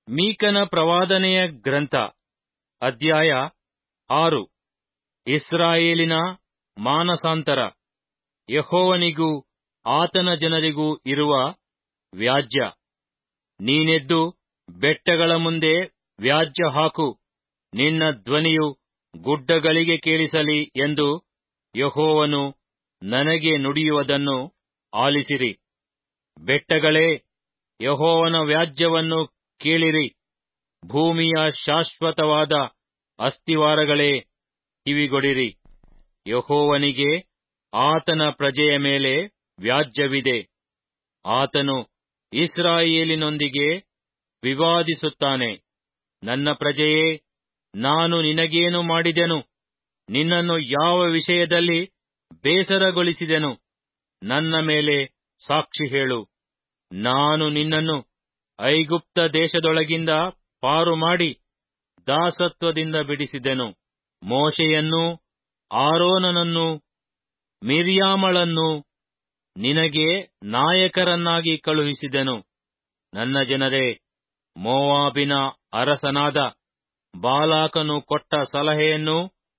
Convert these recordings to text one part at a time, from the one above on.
ಮೀಕನ ಪ್ರವಾದನೆಯ ಗ್ರಂಥ ಅಧ್ಯಾಯ 6. ಇಸ್ರಾಯೇಲಿನ ಮಾನಸಾಂತರ. ಯೆಹೋವನಿಗೂ ಆತನ ಜನರಿಗೂ ಇರುವ ವ್ಯಾಜ್ಯ. ನೀನೆದ್ದು ಬೆಟ್ಟಗಳ ಮುಂದೆ ವ್ಯಾಜ್ಯ ಹಾಕು, ನಿನ್ನ ಧ್ವನಿಯು ಗುಡ್ಡಗಳಿಗೆ ಕೇಳಿಸಲಿ ಎಂದು ಯೆಹೋವನು ನನಗೆ ನುಡಿಯುವುದನ್ನು ಆಲಿಸಿರಿ. ಬೆಟ್ಟಗಳೇ, ಯೆಹೋವನ ವ್ಯಾಜ್ಯವನ್ನು ಕೇಳಿರಿ. ಭೂಮಿಯ ಶಾಶ್ವತವಾದ ಅಸ್ತಿವಾರಗಳೇ, ಕಿವಿಗೊಡಿರಿ. ಯೆಹೋವನಿಗೆ ಆತನ ಪ್ರಜೆಯ ಮೇಲೆ ವ್ಯಾಜ್ಯವಿದೆ. ಆತನು ಇಸ್ರಾಯೇಲಿನೊಂದಿಗೆ ವಿವಾದಿಸುತ್ತಾನೆ. ನನ್ನ ಪ್ರಜೆಯೇ, ನಾನು ನಿನಗೇನು ಮಾಡಿದೆನು? ನಿನ್ನನ್ನು ಯಾವ ವಿಷಯದಲ್ಲಿ ಬೇಸರಗೊಳಿಸಿದೆನು? ನನ್ನ ಮೇಲೆ ಸಾಕ್ಷಿ ಹೇಳು. ನಾನು ನಿನ್ನನ್ನು ಐಗುಪ್ತ ದೇಶದೊಳಗಿಂದ ಪಾರು ಮಾಡಿ ದಾಸತ್ವದಿಂದ ಬಿಡಿಸಿದೆನು. ಮೋಶೆಯನ್ನೂ ಆರೋನನನ್ನೂ ಮಿರ್ಯಾಮಳನ್ನೂ ನಿನಗೆ ನಾಯಕರನ್ನಾಗಿ ಕಳುಹಿಸಿದೆನು. ನನ್ನ ಜನರೇ, ಮೋವಾಬಿನ ಅರಸನಾದ ಬಾಲಾಕನು ಕೊಟ್ಟ ಸಲಹೆಯನ್ನು,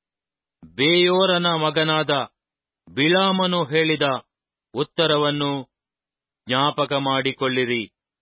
ಬೇಯೋರನ ಮಗನಾದ ಬಿಳಾಮನು ಹೇಳಿದ ಉತ್ತರವನ್ನು ಜ್ಞಾಪಕ ಮಾಡಿಕೊಳ್ಳಿರಿ.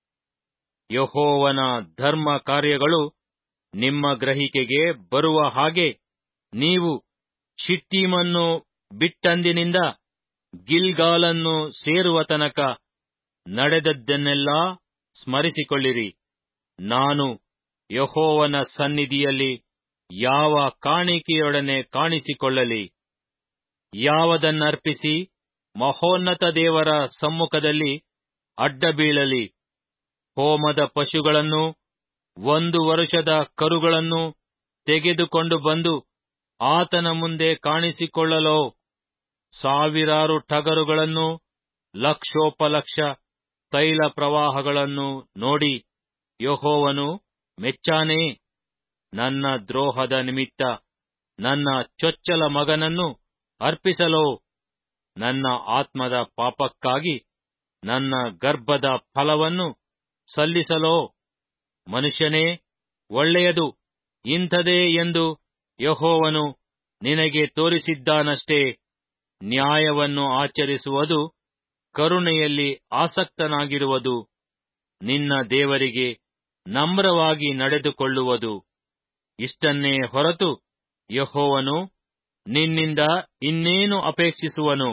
ಯೆಹೋವನ ಧರ್ಮ ಕಾರ್ಯಗಳು ನಿಮ್ಮ ಗ್ರಹಿಕೆಗೆ ಬರುವ ಹಾಗೆ ನೀವು ಶಿಟ್ಟೀಮನ್ನು ಬಿಟ್ಟಂದಿನಿಂದ ಗಿಲ್ಗಾಲನ್ನು ಸೇರುವ ತನಕ ನಡೆದದ್ದನ್ನೆಲ್ಲಾ ಸ್ಮರಿಸಿಕೊಳ್ಳಿರಿ. ನಾನು ಯೆಹೋವನ ಸನ್ನಿಧಿಯಲ್ಲಿ ಯಾವ ಕಾಣಿಕೆಯೊಡನೆ ಕಾಣಿಸಿಕೊಳ್ಳಲಿ? ಯಾವುದನ್ನರ್ಪಿಸಿ ಮಹೋನ್ನತ ದೇವರ ಸಮ್ಮುಖದಲ್ಲಿ ಅಡ್ಡಬೀಳಲಿ? ಹೋಮದ ಪಶುಗಳನ್ನು, 1 ವರುಷದ ಕರುಗಳನ್ನು ತೆಗೆದುಕೊಂಡು ಬಂದು ಆತನ ಮುಂದೆ ಕಾಣಿಸಿಕೊಳ್ಳಲೋ? ಸಾವಿರಾರು ಟಗರುಗಳನ್ನು, ಲಕ್ಷೋಪಲಕ್ಷ ತೈಲ ಪ್ರವಾಹಗಳನ್ನು ನೋಡಿ ಯೆಹೋವನು ಮೆಚ್ಚಾನೇ? ನನ್ನ ದ್ರೋಹದ ನಿಮಿತ್ತ ನನ್ನ ಚೊಚ್ಚಲ ಮಗನನ್ನು ಅರ್ಪಿಸಲೋ? ನನ್ನ ಆತ್ಮದ ಪಾಪಕ್ಕಾಗಿ ನನ್ನ ಗರ್ಭದ ಫಲವನ್ನು ಸಲ್ಲಿಸಲೋ? ಮನುಷ್ಯನೇ, ಒಳ್ಳೆಯದು ಇಂಥದೇ ಎಂದು ಯೆಹೋವನು ನಿನಗೆ ತೋರಿಸಿದ್ದಾನಷ್ಟೇ. ನ್ಯಾಯವನ್ನು ಆಚರಿಸುವುದು ಕರುಣೆಯಲ್ಲಿ ಆಸಕ್ತನಾಗಿರುವುದು, ನಿನ್ನ ದೇವರಿಗೆ ನಮ್ರವಾಗಿ ನಡೆದುಕೊಳ್ಳುವುದು. ಇಷ್ಟನ್ನೇ ಹೊರತು ಯೆಹೋವನು ನಿನ್ನಿಂದ ಇನ್ನೇನು ಅಪೇಕ್ಷಿಸುವನು?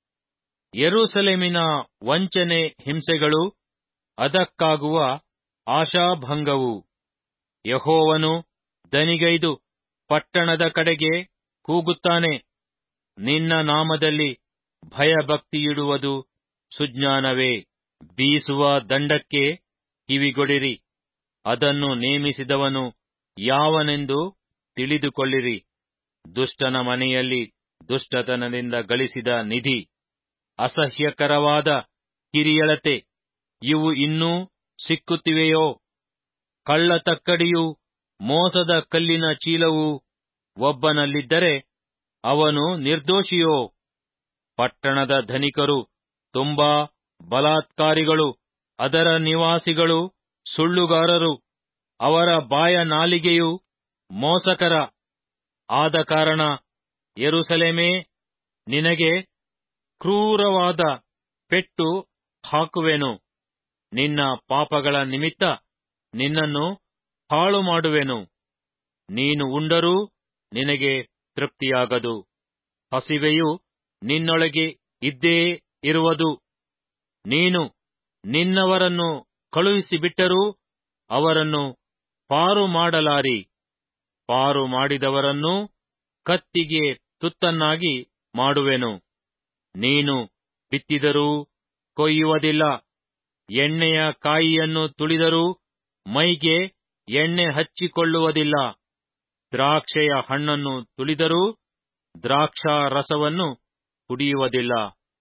ಯೆರೂಸಲೇಮಿನ ವಂಚನೆ ಹಿಂಸೆಗಳು, ಅದಕ್ಕಾಗುವ ಆಶಾಭಂಗವು. ಯೆಹೋವನು ದನಿಗೈದು ಪಟ್ಟಣದ ಕಡೆಗೆ ಕೂಗುತ್ತಾನೆ. ನಿನ್ನ ನಾಮದಲ್ಲಿ ಭಯಭಕ್ತಿಯಿಡುವುದು ಸುಜ್ಞಾನವೇ. ಬೀಸುವ ದಂಡಕ್ಕೆ ಕಿವಿಗೊಡಿರಿ. ಅದನ್ನು ನೇಮಿಸಿದವನು ಯಾವನೆಂದು ತಿಳಿದುಕೊಳ್ಳಿರಿ. ದುಷ್ಟನ ಮನೆಯಲ್ಲಿ ದುಷ್ಟತನದಿಂದ ಗಳಿಸಿದ ನಿಧಿ, ಅಸಹ್ಯಕರವಾದ ಕಿರಿಯಳತೆ, ಇವು ಇನ್ನೂ ಸಿಕ್ಕುತ್ತಿವೆಯೋ? ಕಳ್ಳತಕ್ಕಡಿಯೂ ಮೋಸದ ಕಲ್ಲಿನ ಚೀಲವೂ ಒಬ್ಬನಲ್ಲಿದ್ದರೆ ಅವನು ನಿರ್ದೋಷಿಯೋ? ಪಟ್ಟಣದ ಧನಿಕರು ತುಂಬಾ ಬಲಾತ್ಕಾರಿಗಳು, ಅದರ ನಿವಾಸಿಗಳು ಸುಳ್ಳುಗಾರರು, ಅವರ ಬಾಯ ನಾಲಿಗೆಯು ಮೋಸಕರ. ಆದ ಕಾರಣ ಯೆರೂಸಲೇಮೇ, ನಿನಗೆ ಕ್ರೂರವಾದ ಪೆಟ್ಟು ಹಾಕುವೆನು. ನಿನ್ನ ಪಾಪಗಳ ನಿಮಿತ್ತ ನಿನ್ನನ್ನು ಹಾಳು ಮಾಡುವೆನು. ನೀನು ಉಂಡರೂ ನಿನಗೆ ತೃಪ್ತಿಯಾಗದು. ಹಸಿವೆಯು ನಿನ್ನೊಳಗೆ ಇದ್ದೇ ಇರುವುದು. ನೀನು ನಿನ್ನವರನ್ನು ಕಳುಹಿಸಿಬಿಟ್ಟರೂ ಅವರನ್ನು ಪಾರು ಮಾಡಲಾರಿ. ಪಾರು ಮಾಡಿದವರನ್ನೂ ಕತ್ತಿಗೆ ತುತ್ತನ್ನಾಗಿ ಮಾಡುವೆನು. ನೀನು ಬಿತ್ತಿದರೂ ಕೊಯ್ಯುವುದಿಲ್ಲ, ಎಣ್ಣೆಯ ಕಾಯಿಯನ್ನು ತುಳಿದರೂ ಮೈಗೆ ಎಣ್ಣೆ ಹಚ್ಚಿಕೊಳ್ಳುವುದಿಲ್ಲ. ದ್ರಾಕ್ಷೆಯ ಹಣ್ಣನ್ನು ತುಳಿದರೂ ದ್ರಾಕ್ಷಾ ರಸವನ್ನು ಕುಡಿಯುವುದಿಲ್ಲ.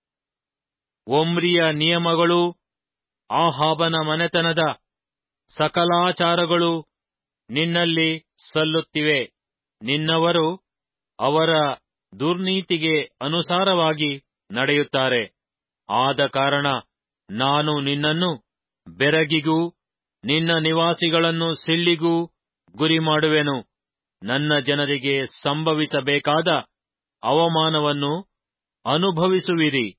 ಒಮ್ರಿಯ ನಿಯಮಗಳೂ ಆಹಾಬನ ಮನೆತನದ ಸಕಲಾಚಾರಗಳು ನಿನ್ನಲ್ಲಿ ಸಲ್ಲುತ್ತಿವೆ. ನಿನ್ನವರು ಅವರ ದುರ್ನೀತಿಗೆ ಅನುಸಾರವಾಗಿ ನಡೆಯುತ್ತಾರೆ. ಆದ ಕಾರಣ ನಾನು ನಿನ್ನನ್ನು ಬೆರಗಿಗೂ ನಿನ್ನ ನಿವಾಸಿಗಳನ್ನು ಸಿಳ್ಳಿಗೂ ಗುರಿಮಾಡುವೆನು. ನನ್ನ ಜನರಿಗೆ ಸಂಭವಿಸಬೇಕಾದ ಅವಮಾನವನ್ನು ಅನುಭವಿಸುವಿರಿ.